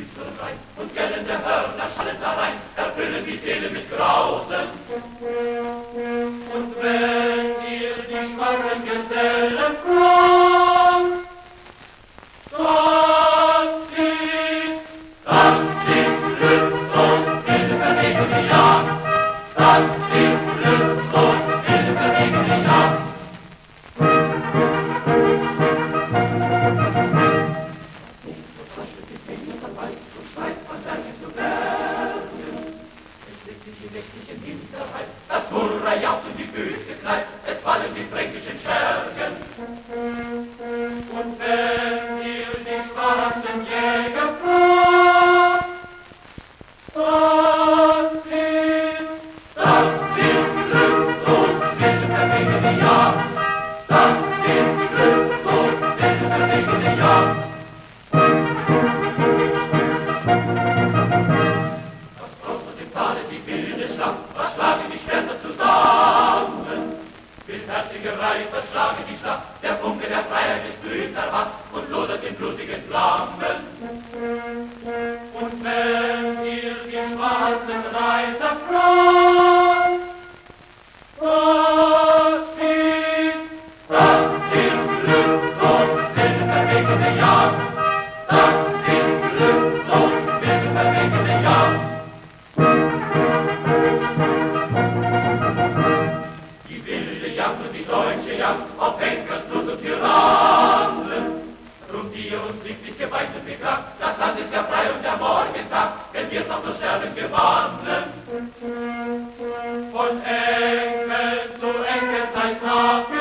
düster und rein, und gellende Hörner schallen da rein, erfüllen die Seele mit Grausen. Und wenn ihr die schwarzen Gesellen fragt, das ist Lützos wilde verwegene Jagd, das ist Lützos wilde verwegene Jagd. Im Hinterhalt, das Hurra jauchzt und die Büchse knallt, es fallen die fränkischen Schergen. Und wenn ihr die schwarzen Jäger fragt, das ist Lützos wilde verwegene Jagd, das ist Lützos wilde verwegene Jagd. Was schlagen die Schwerter zusammen? Wildherzige Reiter schlagen die Schlacht, der Funke der Freiheit ist glühend erwacht und lodert in blutigen Flammen. Und wenn ihr die schwarzen Reiter fragt, das ist Lützos wilde verwegene Jagd, das ist Lützos wilde verwegene Jagd. Und die deutsche Jagd auf Henkersblut und Tyrannen. Drum die ihr uns lieblich geweint und beklagt, das Land ist ja frei und der Morgentag, wenn wir's auch nur sterben gewannen. Von Enkel zu Enkel sei's nach